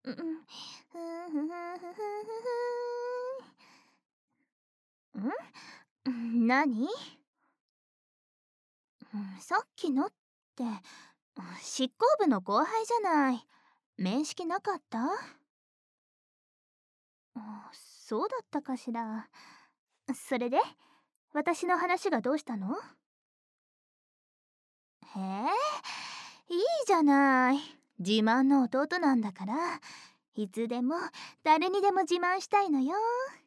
何？さっきのって、執行部の後輩じゃない。面識なかった？そうだったかしら。それで私の話がどうしたの？へえ、いいじゃない。自慢の弟なんだから、いつでも誰にでも自慢したいのよ。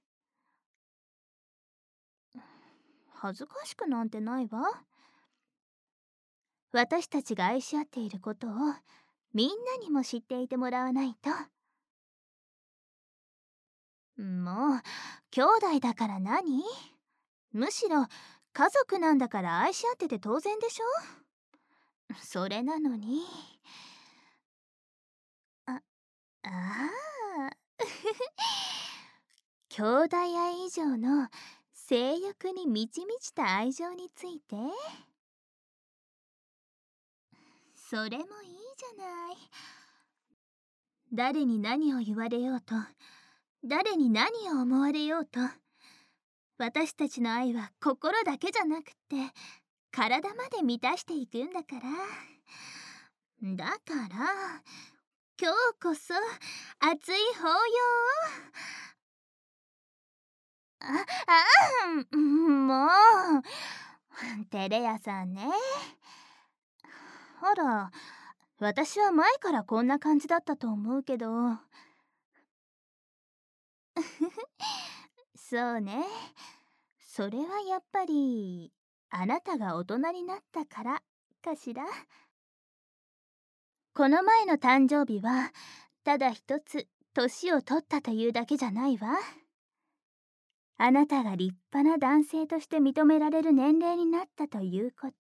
恥ずかしくなんてないわ。私たちが愛し合っていることをみんなにも知っていてもらわないと。もう兄弟だから何？むしろ家族なんだから愛し合ってて当然でしょ。それなのに。ああ兄弟愛以上の性欲に満ち満ちた愛情について。それもいいじゃない。誰に何を言われようと、誰に何を思われようと、私たちの愛は心だけじゃなくって体まで満たしていくんだから。だから今日こそ熱い抱擁を。もう照れ屋さんね。ほら、私は前からこんな感じだったと思うけど。そうね。それはやっぱりあなたが大人になったからかしら。この前の誕生日はただ一つ年を取ったというだけじゃないわ。あなたが立派な男性として認められる年齢になったということ。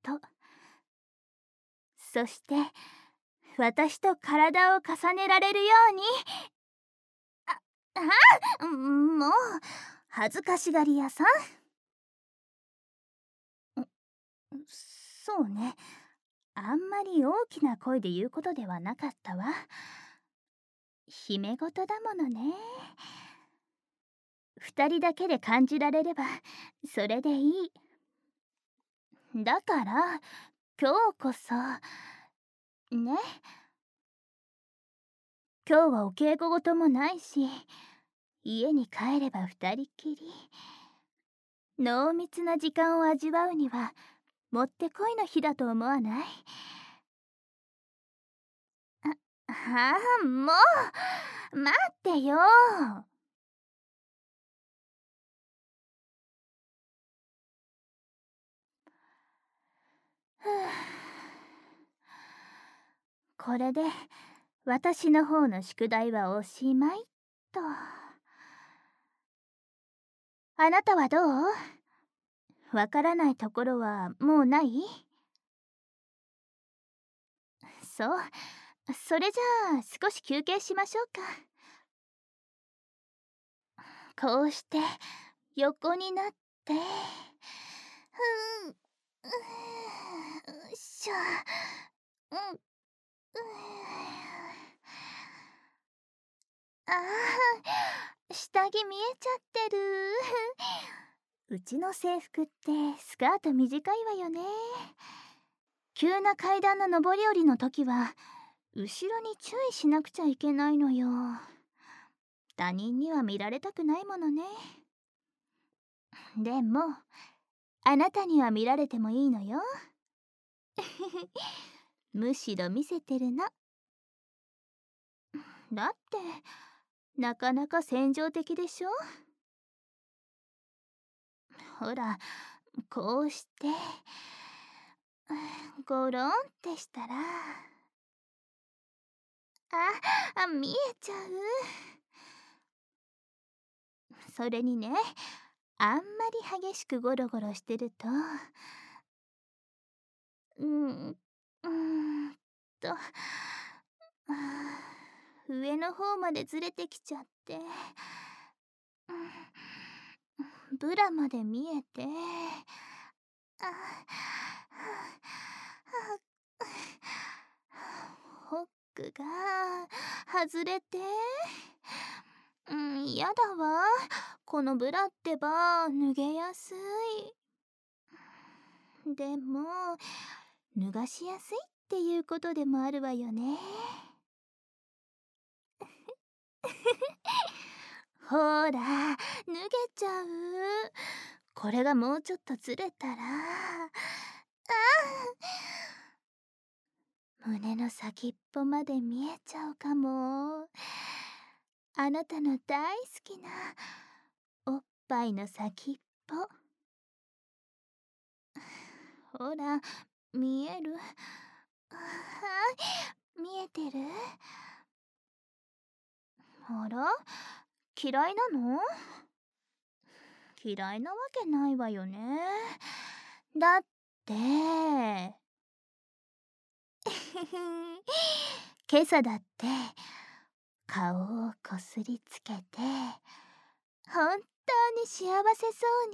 そして私と体を重ねられるように。もう恥ずかしがり屋さん。そうね、あんまり大きな声で言うことではなかったわ。姫事だものね。二人だけで感じられればそれでいい。だから今日こそね。今日はお稽古事もないし、家に帰れば二人きり。濃密な時間を味わうにはもってこいの日だと思わない？もう待ってよ。これで私の方の宿題はおしまいと。あなたはどう？わからないところはもうない？そう、それじゃあ少し休憩しましょうか。こうして横になって、しょ、下着見えちゃってる。うちの制服ってスカート短いわよね。急な階段の上り下りの時は後ろに注意しなくちゃいけないのよ。他人には見られたくないものね。でもあなたには見られてもいいのよ。むしろ見せてるの。だってなかなか戦場的でしょ。ほら、こうしてゴロンってしたら、見えちゃう。それにね、あんまり激しくゴロゴロしてると、うーんと、上の方までずれてきちゃって、ブラまで見えて、ほっクが外れて、やだわ。このブラってば脱げやすい。でも脱がしやすいっていうことでもあるわよね。ほら、脱げちゃう。これがもうちょっとずれたら、胸の先っぽまで見えちゃうかも。あなたの大好きなおっぱいの先っぽ。ほら、見える？見えてる？あら、嫌いなの？嫌いなわけないわよね。だって今朝だって顔をこすりつけて本当に幸せ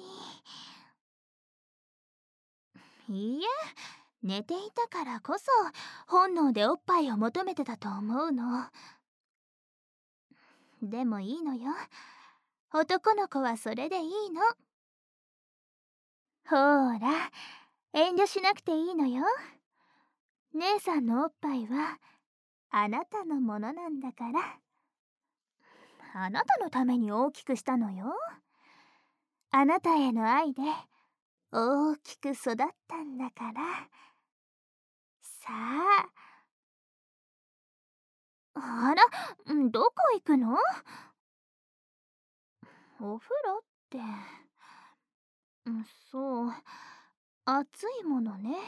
そうに。いいえ、寝ていたからこそ本能でおっぱいを求めてたと思うの。でもいいのよ、男の子はそれでいいの。ほーら、遠慮しなくていいのよ。姉さんのおっぱいはあなたのものなんだから。あなたのために大きくしたのよ。あなたへの愛で大きく育ったんだから。さあ、あら、どこ行くの？お風呂って、そう、熱いものね。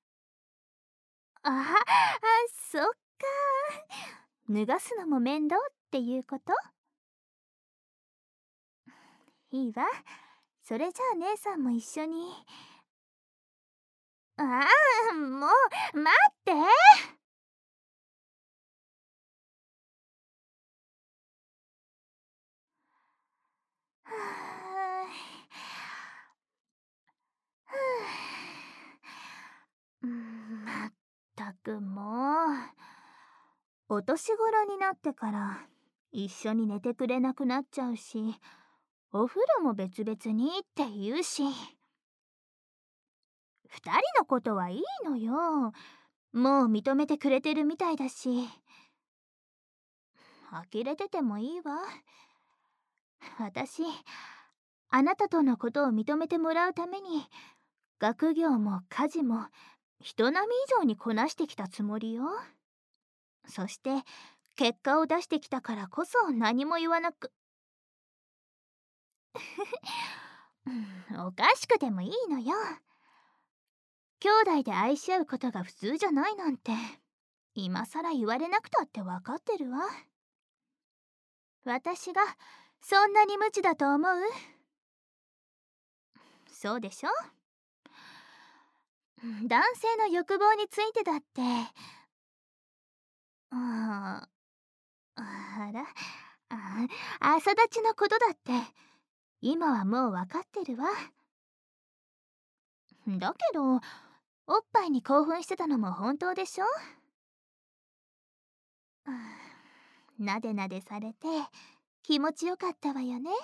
そっか。脱がすのも面倒っていうこと？いいわ。それじゃあ姉さんも一緒に。もう待って。はまったくもう。お年頃になってから一緒に寝てくれなくなっちゃうし、お風呂も別々にって言うし。二人のことはいいのよ。もう認めてくれてるみたいだし。呆れててもいいわ。私、あなたとのことを認めてもらうために学業も家事も人並み以上にこなしてきたつもりよ。そして結果を出してきたからこそ何も言わなくおかしくてもいいのよ。兄弟で愛し合うことが普通じゃないなんて今さら言われなくたって分かってるわ。私がそんなに無知だと思う？そうでしょ。男性の欲望についてだってあら朝立ちのことだって今はもう分かってるわ。だけどおっぱいに興奮してたのも本当でしょ。なでなでされて気持ちよかったわよね。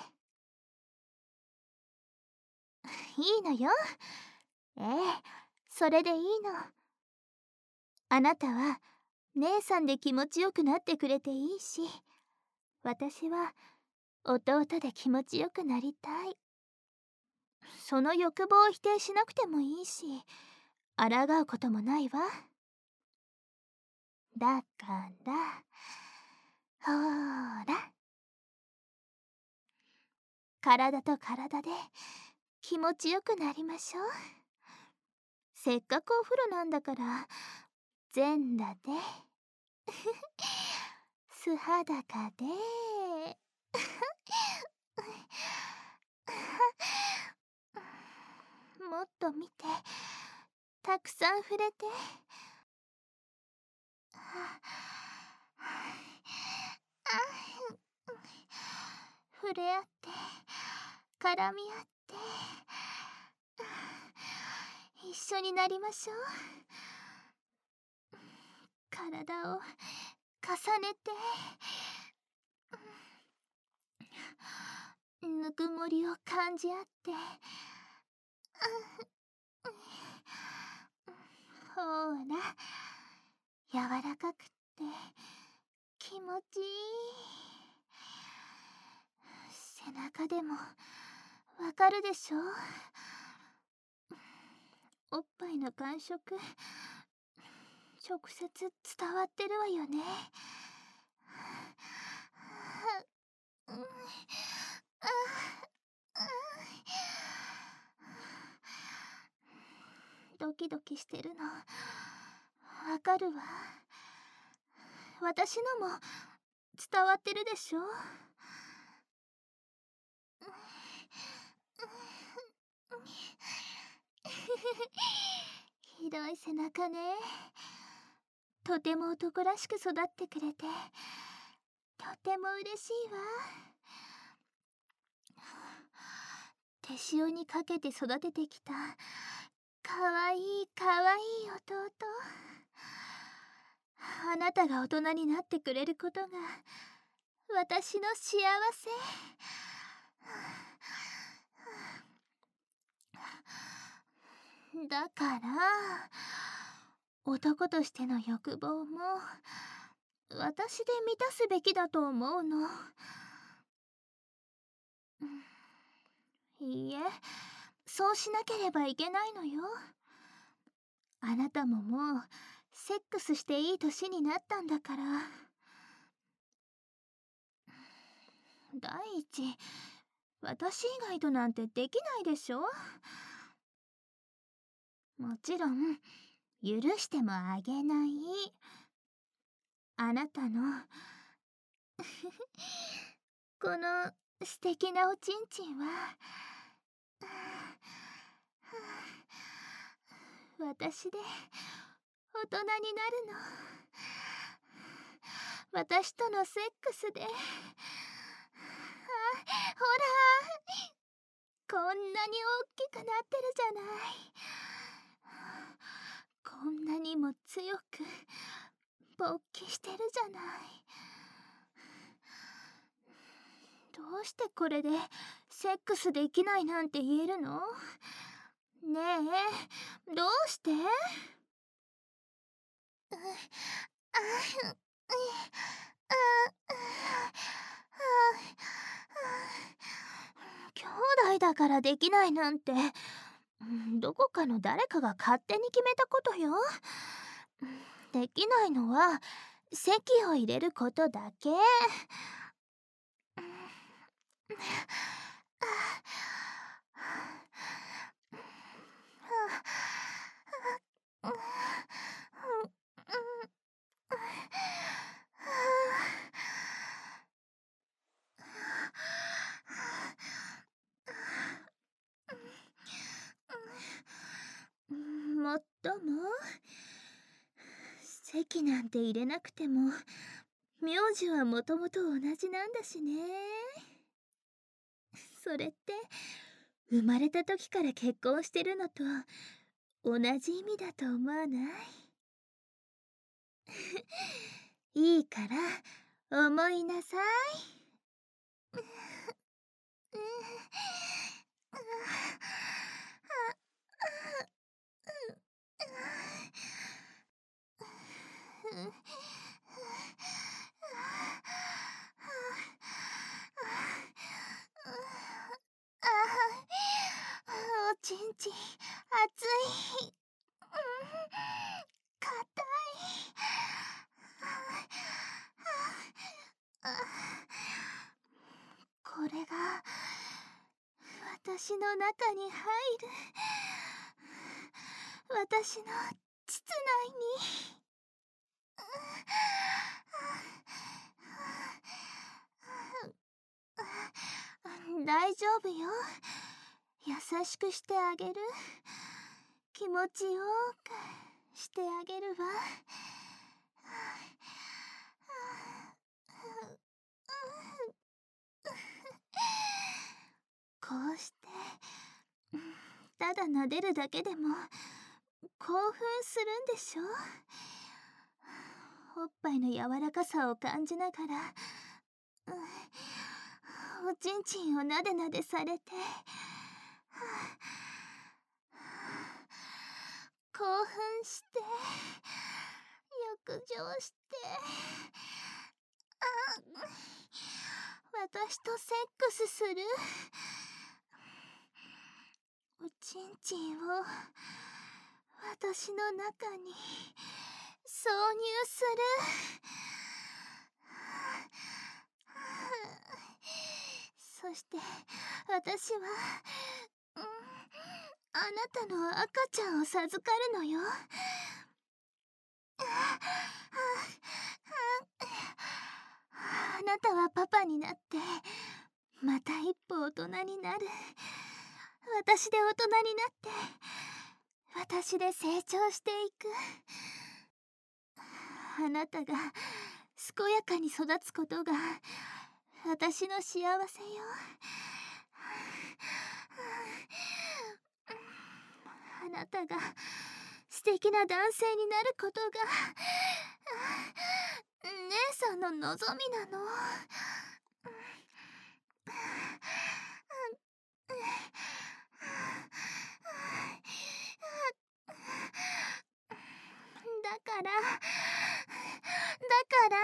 いいのよ。ええ、それでいいの。あなたは姉さんで気持ちよくなってくれていいし、私は弟で気持ちよくなりたい。その欲望を否定しなくてもいいし、抗うこともないわ。だからほーら、体と体で気持ちよくなりましょう。せっかくお風呂なんだから全裸で素裸でもっと見て、たくさん触れて触れ合って絡み合って一緒になりましょう。体を重ねてぬくもりを感じ合って、ほら柔らかくって気持ちいい。背中でもわかるでしょ。おっぱいの感触直接伝わってるわよね。ドキドキしてるのわかるわ。私のも伝わってるでしょ。広い背中ね。とても男らしく育ってくれてとても嬉しいわ。手塩にかけて育ててきたかわいいかわいい弟。あなたが大人になってくれることが私の幸せ。だから男としての欲望も私で満たすべきだと思うの。いいえ、そうしなければいけないのよ。あなたももうセックスしていい年になったんだから。第一、私以外となんてできないでしょ。もちろん許してもあげない。あなたのこの素敵なおちんちんは私で大人になるの。私とのセックスで。ほら、こんなに大きくなってるじゃない。こんなにも強く勃起してるじゃない。どうしてこれでセックスできないなんて言えるの？ねえ、どうして？兄弟だからできないなんて、どこかの誰かが勝手に決めたことよ。できないのは籍を入れることだけ。もっとも籍なんて入れなくても名字はもともと同じなんだしね。それって生まれた時から結婚してるのと同じ意味だと思わない？いいから思いなさい。おちんちん熱い。硬い。これが私の中に入る。私の膣内に。大丈夫よ。優しくしてあげる。気持ちよくしてあげるわ。こうしてただ撫でるだけでも興奮するんでしょ。 おっぱいの柔らかさを感じながら、おちんちんをなでなでされて、興奮して、浴場して、私とセックスする。おちんちんを私の中に挿入する。そして私は、あなたの赤ちゃんを授かるのよ。あなたはパパになってまた一歩大人になる。私で大人になって私で成長していく。あなたが健やかに育つことが私の幸せよ。あなたが素敵な男性になることが姉さんの望みなの。だから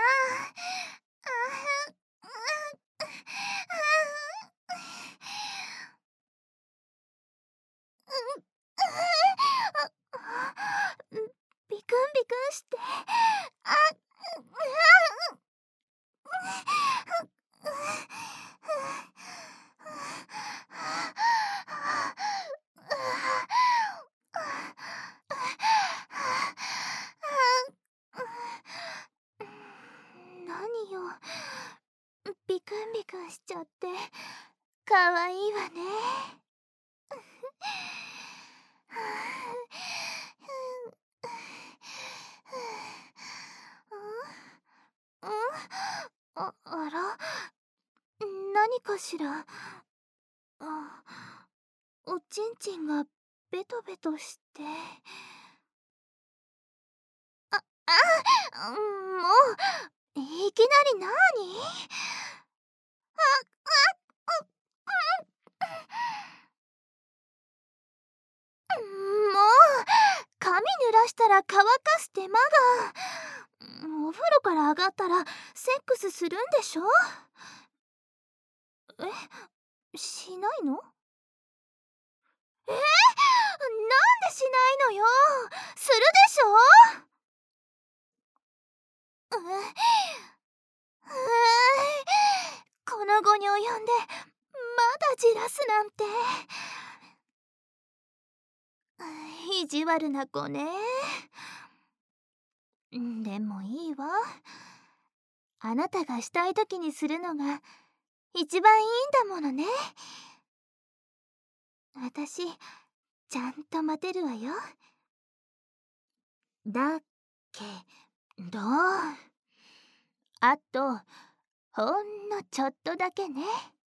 ビクンビクンして、何よ、ビクンビクンしちゃってかわいいわね。あら、何かしら。おちんちんがベトベトして。もういきなりなに？もう髪濡らしたら乾かす手間が。お風呂から上がったらセックスするんでしょ？しないの？なんでしないのよ。するでしょ？この期に及んでまだじらすなんて。意地悪な子ね。でもいいわ。あなたがしたい時にするのが一番いいんだものね。私ちゃんと待てるわよ。だけどあとほんのちょっとだけね。